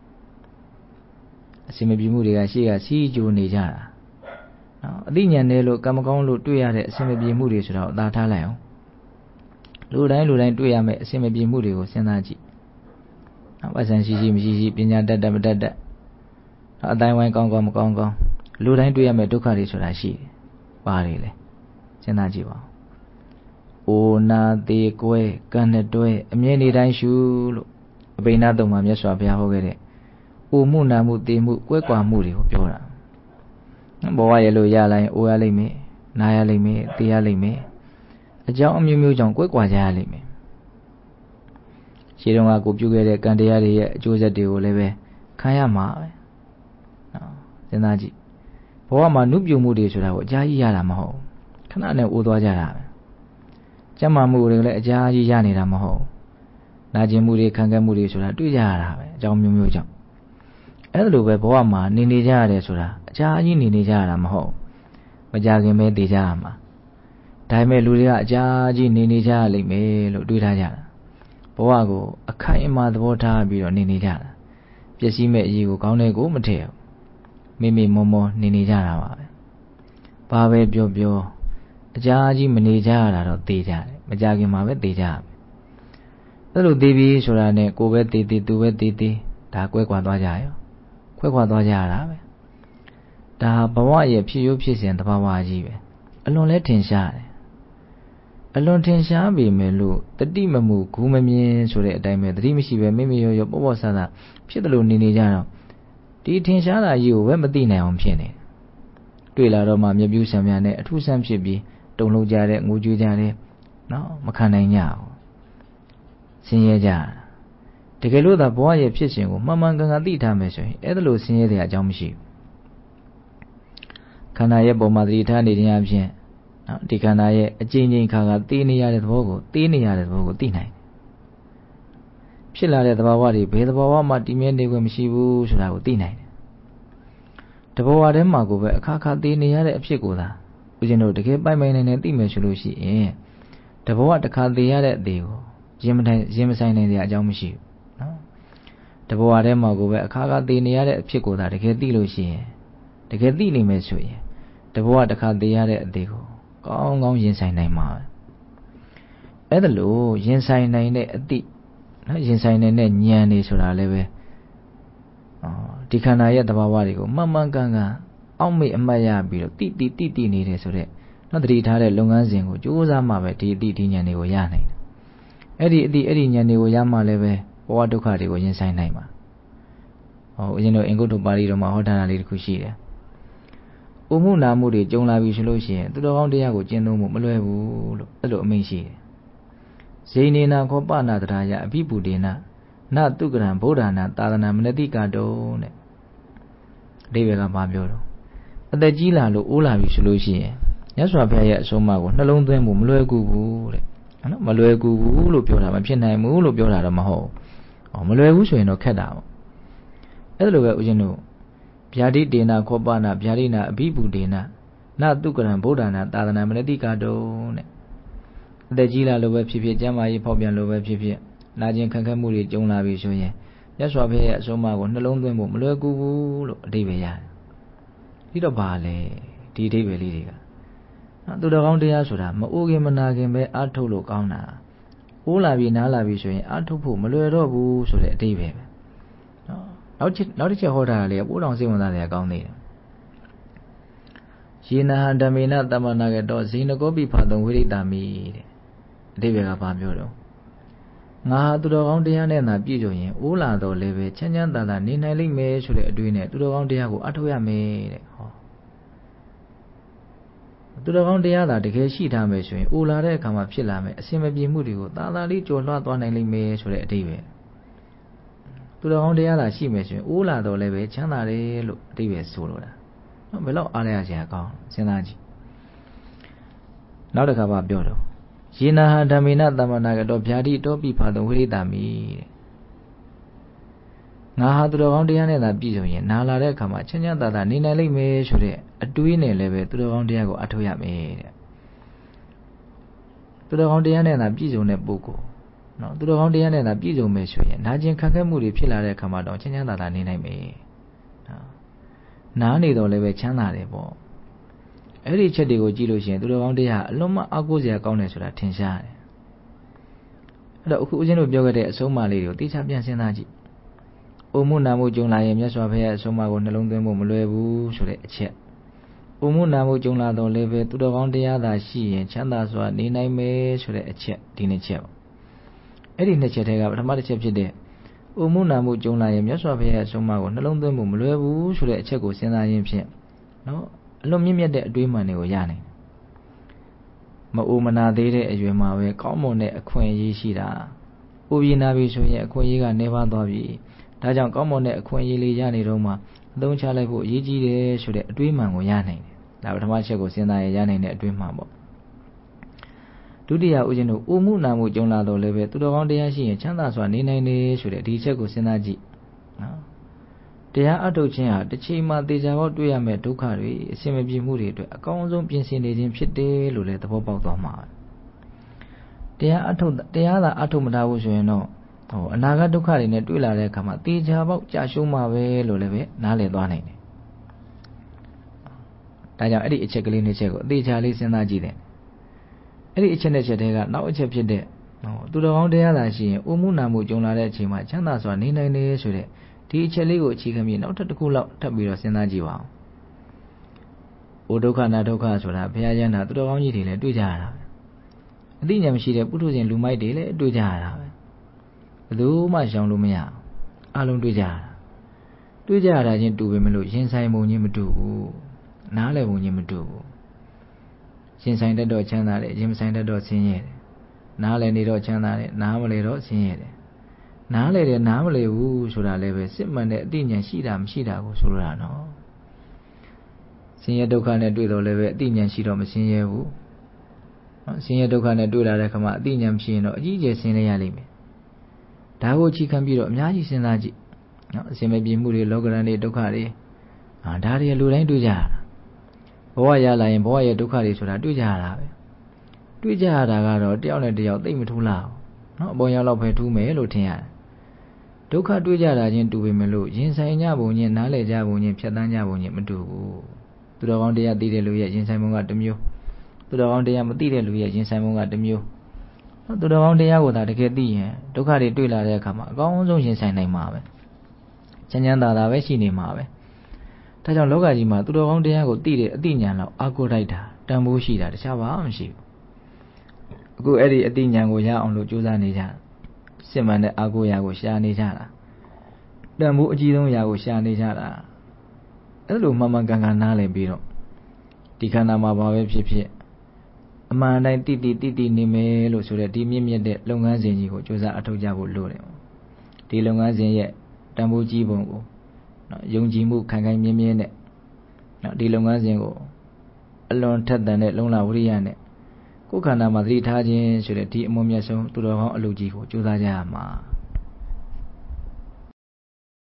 အစင်မပြေမှုတွေကရှေ့ကစီးကြိုနေကြတာနော်အသိဉာဏ်နဲ့လို့ကံမကောင်းလို့တွေ့ရတဲ့အစင်မပြေမှုတွေဆိုတော့အသာထားလိုက်အောင်လူတိုင်းလူတိုင်းတွေ့ရမယ့်အစင်မပြေမှုတွေကိုစဉ်းစားကြည့်။ဝိဇ္ဇန်ရှိရှိမရှိရှိပညာတတ်တတ်မတတ်တတ်အတိုင်းဝိုင်းကောင်းကောင်းမကောင်းကောင်းလူတိုင်းတွေ့ရမယ့်ဒုက္ခတွေဆိုတာရှိတယ်ပါလေလေစဉ်းစားကြည့်ပါအိုနာသေးကွဲကံနဲ့တွဲအမြဲနေတိုင်းရှုလို့အဘိနာတုံမှာမြတ်စွာဘုရားဟောခဲ့တဲ့အိုမှုနာမှုတေမှုကွဲကွာမှုတွေကိုပြောတာဘဝရဲ့လို့ရလိုက်အိုရလိမ့်မယ်နာရလိမ့်မယ်တေးရလိမ့်မယ်အကြောင်းအမျိုးမျိုးကြောင့်ကွဲကွာကြရလိမ့်မယ်ရှင်းတော့ကကိုပြုခဲ့တဲ့ကံတရားတွေရဲ့အကျိုးဆက်တွေကိုလည်းပဲခံရမှာပဲနော်စဉ်းစားကြည့်ဘဝမှာနုပြုမှုတွေဆိုတာကိုအကြာကြီးရတာမဟုတ်ခဏနဲ့အိုးသွားကြတာပဲကျမ်းမာမှုတွေလည်းအကြာကြီးရနေတာမဟုတ်နာကျင်မှုတွေခံခဲ့မှုတွေဆိုတာတွေ့ကြရတာပဲအကြောင်းမျိုးမျိုးကြောင့်အဲ့ဒါလိုပဲဘဝမှာနေနေကြရတယ်ဆိုတာအကြာကြီးနေနေကြရတာမဟုတ်မကြခင်ပဲသိကြရမှာဒါပေမဲ့လူတွေကအကြာကြီးနေနေကြရလိမ့်မယ်လို့တွေးထားကြတာဘဝကိုအခိုင်အမာသဘောထားပြီးတော့နေနေကြတာပျက်စီးမဲ့အရေးကိုကောင်းတဲ့ကိုမထည့်ဘူးမိမိမောမောနေနေကြတာပါပဲဘာပဲပြောပြောအကြာကြီးမနေကြရတာတော့သိကြတယ်မကြခင်မှာပဲသိကြရမယ်အဲ့လိုသိပြီးဆိုတာနဲ့ကိုယ်ပဲသိသိသူပဲသိသိဒါကွဲကွာသွားကြရောခွဲခွာသွားကြရတာပဲဒါဘဝရဲ့ဖြစ်ရိုးဖြစ်စဉ်သဘာဝကြီးပဲအလွန်လဲထင်ရှားတယ်အလွန်ထင်ရှားပေမဲ့လို့တတိမမှုဂူမမြင်ဆိုတဲ့အတိုင်းပဲတတိမရှိပဲမိမိရောရောပေါ့ပေါ့ဆဆဖြစ်တယ်လို့နေနေကြတော့ဒီထင်ရှားတာကြီးကိုပဲမသိနိုင်အောင်ဖြစ်နေတွေ့လာတော့မှမျက်ပြူးဆံများနဲ့အထူးဆန်းဖြစ်ပြီးတုန်လှုပ်ကြတဲ့ငိုကြွေးကြတဲ့နော်မခံနိုင်ကြဘူးဆင်းရဲကြတကယ်လို့သာဘဝရဲ့ဖြစ်စဉ်ကိုမှန်မှန်ကန်ကန်သိထားမယ်ဆိုရင်အဲ့ဒါလို့ဆင်းရဲတဲ့အကြောင်းမရှိဘူးခန္ဓာရဲ့ပုံမှာသတိထားနေခြင်းအပြင်နော်ဒီခန္ဓာရဲ့အကျဉ်းချင်းခါကသိနေရတဲ့သဘောကိုသိနေရတဲ့သဘောကိုသိနိုင်ဖြစ်လာတဲ့သဘာဝတွေဘယ်သဘာဝမှတည်မြဲနေခွင့်မရှိဘူးဆိုတာကိုသိနိုင်တယ်တဘောဝထဲမှာကိုပဲအခါခါသိနေရတဲ့အဖြစ်ကိုသာဦးဇင်းတို့တကယ်ပိုင်ပိုင်နိုင်နိုင်သိမယ်ဆိုလို့ရှိရင်တဘောဝတစ်ခါသိရတဲ့အသေးကိုရင်မတိုင်းရင်မဆိုင်နိုင်တဲ့အကြောင်းမရှိဘူးနော်တဘောဝထဲမှာကိုပဲအခါခါသိနေရတဲ့အဖြစ်ကိုသာတကယ်သိလို့ရှိရင်တကယ်သိနေမယ်ဆိုရင်တဘောဝတစ်ခါသိရတဲ့အသေးကိုကောင်းကောင်းရင်ဆိုင်နိုင်မှာအဲ့ဒါလို့ရင်ဆိုင်နိုင်တဲ့အတိနော်ရင်ဆိုင်နိုင်တဲ့ဉာဏ်နေဆိုတာလည်းပဲဒီခန္ဓာရဲ့သဘာဝတွေကိုမှန်မှန်ကန်ကန်အောက်မေ့အမှတ်ရပြီးတော့တိတိတိတိနေတယ်ဆိုတဲ့နော်တတိထားတဲ့လုပ်ငန်းစဉ်ကိုကြိုးစားမှပဲဒီအတိဒီဉာဏ်တွေကိုရနိုင်တယ်အဲ့ဒီအတိအဲ့ဒီဉာဏ်တွေကိုရမှလည်းပဲဘဝဒုက္ခတွေကိုရင်ဆိုင်နိုင်မှာဟောဦးဇင်းတို့အင်္ဂုတ္တပါဠိတော်မှာဟောထားတာလေးတစ်ခုရှိတယ်။ဥမှုနာမှုတွေကြုံလာပြီဆိုလို့ရှိရင်သူတော်ကောင်းတရားကိုကျင့်သုံးမှုမလွယ်ဘူးလို့အဲ့လိုအမိန့်ရှိတယ်။ဇိနေနာခောပနာတရာယအဘိပုဒေနနတုကရံဗုဒ္ဓနာသာသနာမနတိကတုံးတဲ့အဓိပ္ပာယ်ကဘာပြောတော့အသက်ကြီးလာလို့အိုးလာပြီဆိုလို့ရှိရင်မြတ်စွာဘုရားရဲ့အဆုံးအမကိုနှလုံးသွင်းမှုမလွယ်ကူဘူးတဲ့နော်မလွယ်ကူဘူးလို့ပြောတာမဖြစ်နိုင်ဘူးလို့ပြောတာတော့မဟုတ်ဘူး။မလွယ်ဘူးဆိုရင်တော့ခက်တာပေါ့။အဲ့ဒါလိုပဲဦးဇင်းတို့ဗျာတိတေနာခောပနာဗျာတိနာအဘိပုဒေနနတုကရံဗုဒ္ဓနာသာသနာမနတိကတုံးတဲ့အသက်ကြီးလာလို့ပဲဖြစ်ဖြစ်ကျမ်းမာရေးဖောက်ပြန်လို့ပဲဖြစ်ဖြစ်နာကျင်ခံခက်မှုတွေကြုံလာပြီဆိုရင်မြတ်စွာဘုရားရဲ့အဆုံးအမကိုနှလုံးသွင်းဖို့မလွယ်ကူဘူးလို့အဓိပ္ပာယ်ရတယ်။ဒီတော့ဘာလဲဒီအဓိပ္ပာယ်လေးတွေကနော်သူတော်ကောင်းတရားဆိုတာမအိုးခင်မနာခင်ပဲအားထုတ်လို့ကောင်းတာ။အိုးလာပြီနားလာပြီဆိုရင်အားထုတ်ဖို့မလွယ်တော့ဘူးဆိုတဲ့အဓိပ္ပာယ်ပဲ။နော်နောက်ချက်နောက်တစ်ချက်ဟောတာလေပိုးတော်စိတ်ဝင်စားတယ်ကောင်းသေးတယ်။ယေနဟံဓမ္မေနတမ္မနာကတော့ဇိနကောပိဖာတုံဝိရိတ္တာမိတဲ့အဓိပ္ပာယ်ကဘာပြောတော့ငါဟာသူတော်ကောင်းတရားနဲ့သာပြည့်စုံရင်အိုးလာတော့လည်းပဲချမ်းချမ်းသာသာနေနိုင်လိမ့်မယ်ဆိုတဲ့အတွေးနဲ့သူတော်ကောင်းတရားကိုအထောက်ရမယ်တဲ့ဟောသူတော်ကောင်းတရားသာတကယ်ရှိထားမယ်ဆိုရင်အိုလာတဲ့အခါမှာဖြစ်လာမယ်အစင်မပြေမှုတွေကိုသာသာလေးကြော်လွှားသွားနိုင်လိမ့်မယ်ဆိုတဲ့အဓိပ္ပာယ်သူတော်ကောင်းတရားသာရှိမယ်ဆိုရင်အိုးလာတော့လည်းပဲချမ်းသာတယ်လို့အဓိပ္ပာယ်ဆိုလိုတာနော်ဘယ်တော့အားရစရာကောင်းစဉ်းစားကြည့်နောက်တစ်ခါပါပြောတော့ယေနဟဓမ္မေနသမ္မနာကတော့ဗျာတိတောပိဖာတုံဝိရိတ္တာမိတဲ့ငါဟာသူတော်ကောင်းတရားနဲ့သာပြည့်စုံရင်နာလာတဲ့အခါမှာချမ်းချမ်းသာသာနေနိုင်လိမ့်မယ်ဆိုတဲ့အတွေးနဲ့လည်းပဲသူတော်ကောင်းတရားကိုအထောက်ရမယ်တဲ့သူတော်ကောင်းတရားနဲ့သာပြည့်စုံတဲ့ပုဂ္ဂိုလ်နော်သူတော်ကောင်းတရားနဲ့သာပြည့်စုံမယ်ဆိုရင်နာကျင်ခံခက်မှုတွေဖြစ်လာတဲ့အခါမှာတော့ချမ်းချမ်းသာသာနေနိုင်မယ်နော်နားနေတော့လည်းပဲချမ်းသာတယ်ပေါ့အဲ့ဒီချက်တွေကိုကြည့်လို့ရှိရင်သူတော်ကောင်းတရားအလွန်မှအားကိုးစရာကောင်းတယ်ဆိုတာထင်ရှားတယ်အဲ့တော့အခုဦးဇင်းတို့ပြောခဲ့တဲ့အဆုံးအမလေးတွေကိုသိချပြန်စဉ်းစားကြည့်အိုမှုနာမှုကြုံလာရင်မြတ်စွာဘုရားအဆုံးအမကိုနှလုံးသွင်းဖို့မလွယ်ဘူးဆိုတဲ့အချက်ဥမှုနာမှုကြုံလာတော့လည်းပဲသူတော်ကောင်းတရားသာရှိရင်ချမ်းသာစွာနေနိုင်မယ်ဆိုတဲ့အချက်ဒီနှစ်ချက်ပေါ့အဲ့ဒီနှစ်ချက်ထဲကပထမတစ်ချက်ဖြစ်တဲ့ဥမှုနာမှုကြုံလာရင်မြတ်စွာဘုရားရဲ့အဆုံးအမကိုနှလုံးသွင်းမှုမလွယ်ဘူးဆိုတဲ့အချက်ကိုစဉ်းစားရင်းဖြင့်နော်အလွန်မြင့်မြတ်တဲ့အတွေးမှန်တွေကိုရနိုင်မအိုမနာသေးတဲ့အရွယ်မှာပဲကောင်းမွန်တဲ့အခွင့်အရေးရှိတာဥပ္ပနာပြီဆိုရင်အခွင့်အရေးကနေပါသွားပြီဒါကြောင့်ကောင်းမွန်တဲ့အခွင့်အရေးလေးရနေတော့မှအသုံးချလိုက်ဖို့အရေးကြီးတယ်ဆိုတဲ့အတွေးမှန်ကိုရနိုင်တယ်ဒါပထမချက်ကိုစဉ်းစားရရနိုင်တဲ့အတွေးမှန်ပေါ့ဒုတိယဦးဇင်းတို့ဥမှုနာမှုကြုံလာတော့လည်းပဲသူတော်ကောင်းတရားရှိရင်ချမ်းသာစွာနေနိုင်တယ်ဆိုတဲ့ဒီချက်ကိုစဉ်းစားကြည့်နော်တရားအထုတ်ခြင်းဟာတစ်ချိန်မှာသေချာပေါက်တွေ့ရမယ့်ဒုက္ခတွေအစင်မပြေမှုတွေအတွက်အကောင်းဆုံးပြင်ဆင်နေခြင်းဖြစ်တယ်လို့လည်းသဘောပေါက်သွားမှာတရားအထုတ်တရားသာအထုတ်မထားဘူးဆိုရင်တော့ဟိုအနာဂတ်ဒုက္ခတွေနဲ့တွေ့လာတဲ့အခါမှာသေချာပေါက်ကြာရှုံးမှာပဲလို့လည်းပဲနားလည်သွားနိုင်တယ်ဒါကြောင့်အဲ့ဒီအချက်ကလေးနှစ်ချက်ကိုအသေးချာလေးစဉ်းစားကြည့်တယ်အဲ့ဒီအချက်နဲ့ချက်တွေကနောက်အချက်ဖြစ်တဲ့ဟိုသူတော်ကောင်းတရားသာရှိရင်ဥမှုနာမှုကြုံလာတဲ့အချိန်မှာချမ်းသာစွာနေနိုင်တယ်ဆိုတဲ့ဒီအချက်လေးကိုအခြေခံပြီးနောက်ထပ်တစ်ခုလောက်ထပ်ပြီးတော့စဉ်းစားကြည့်ပါဦး။အိုဒုက္ခနာဒုက္ခဆိုတာဘုရားယန္တာသူတော်ကောင်းကြီးတွေလည်းတွေ့ကြရတာပဲ။အသိဉာဏ်မရှိတဲ့ပုထုဇဉ်လူမိုက်တွေလည်းတွေ့ကြရတာပဲ။ဘယ်သူမှရှောင်လို့မရဘူး။အလုံးတွေ့ကြရတာ။တွေ့ကြရတာချင်းတူပေမဲ့လို့ရင်ဆိုင်ပုံချင်းမတူဘူး။နားလည်ပုံချင်းမတူဘူး။ရင်ဆိုင်တတ်တော့ချမ်းသာတယ်ရင်မဆိုင်တတ်တော့ဆင်းရဲတယ်။နားလည်နေတော့ချမ်းသာတယ်နားမလည်တော့ဆင်းရဲတယ်။နားလေတယ်နားမလည်ဘူးဆိုတာလည်းပဲစစ်မှန်တဲ့အသိဉာဏ်ရှိတာမရှိတာကိုဆိုလိုတာနော်ဆင်းရဲဒုက္ခနဲ့တွေ့တော့လည်းပဲအသိဉာဏ်ရှိတော့မဆင်းရဲဘူးနော်ဆင်းရဲဒုက္ခနဲ့တွေ့လာတဲ့အခါမှာအသိဉာဏ်မရှိရင်တော့အကြီးအကျယ်ဆင်းလဲရလိမ့်မယ်ဒါကိုအခြေခံပြီးတော့အများကြီးစဉ်းစားကြည့်နော်အစင်မပြေမှုတွေလောကရန်တွေဒုက္ခတွေဟာဒါတွေလူတိုင်းတွေ့ကြရတာဘဝရလာရင်ဘဝရဲ့ဒုက္ခတွေဆိုတာတွေ့ကြရတာပဲတွေ့ကြရတာကတော့တယောက်နဲ့တယောက်သိမ့်မထူးလားနော်အပေါ်ရောက်တော့ပဲထူးမယ်လို့ထင်ရတယ်ဒုက္ခတွေ့ကြတာချင်းတူပေမဲ့လို့ရင်ဆိုင်ကြပုံချင်းနားလည်ကြပုံချင်းဖြတ်တန်းကြပုံချင်းမတူဘူးသူတော်ကောင်းတရားသိတဲ့လူရဲ့ရင်ဆိုင်ပုံကတစ်မျိုးသူတော်ကောင်းတရားမသိတဲ့လူရဲ့ရင်ဆိုင်ပုံကတစ်မျိုးသူတော်ကောင်းတရားကိုသာတကယ်သိရင်ဒုက္ခတွေတွေ့လာတဲ့အခါမှာအကောင်းဆုံးရင်ဆိုင်နိုင်မှာပဲချမ်းချမ်းသာသာပဲရှိနေမှာပဲဒါကြောင့်လောကကြီးမှာသူတော်ကောင်းတရားကိုသိတဲ့အသိဉာဏ်လောက်အားကိုးလိုက်တာတန်ဖိုးရှိတာတခြားဘာမှမရှိဘူးအခုအဲ့ဒီအသိဉာဏ်ကိုရအောင်လို့ကြိုးစားနေကြစစ်မှန်တဲ့အာကိုရာကိုရှာနေကြတာတန်ဖိုးအကြီးဆုံးရာကိုရှာနေကြတာအဲ့လိုမှန်မှန်ကန်ကန်နားလည်ပြီးတော့ဒီခန္ဓာမှာဘာပဲဖြစ်ဖြစ်အမှန်တိုင်းတိတိတိတိနေမယ်လို့ဆိုတဲ့ဒီမြင့်မြတ်တဲ့လုပ်ငန်းစဉ်ကြီးကိုကြိုးစားအထောက်ကြဖို့လိုတယ်ဒီလုပ်ငန်းစဉ်ရဲ့တန်ဖိုးကြီးပုံကိုနော်ယုံကြည်မှုခိုင်ခိုင်မြဲမြဲနဲ့နော်ဒီလုပ်ငန်းစဉ်ကိုအလွန်ထက်သန်တဲ့လုံလဝိရိယနဲ့ကိုယ်ခန္ဓာမှာသတိထားခြင်းဆိုတဲ့ဒီအမွန်မြတ်ဆုံးသူတော်ကောင်းအလုပ်ကြီးကိုကြိုးစားကြရမှာ